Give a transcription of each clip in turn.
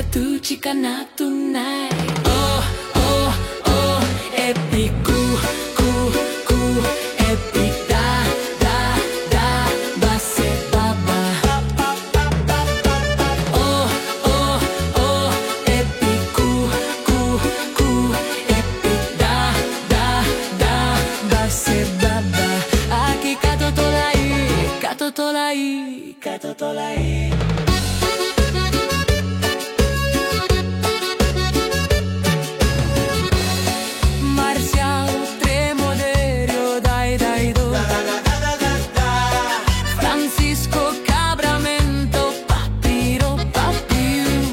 tu chica na tonight. Oh, oh, oh, epic, epic, da, basse, baba. Oh, oh, oh, epic, epic, da, basse, baba. Aki katotolai. Marcial, Tremoderio, dai, do. Francisco, Cabramento, papiro, papiu.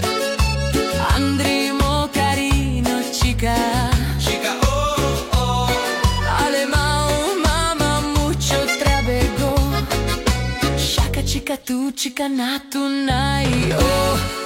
Andrimo, carino, chica, oh, oh. Alemão, mama, mucho travego. Shaka, chica, tu, chica, na tonight. Oh.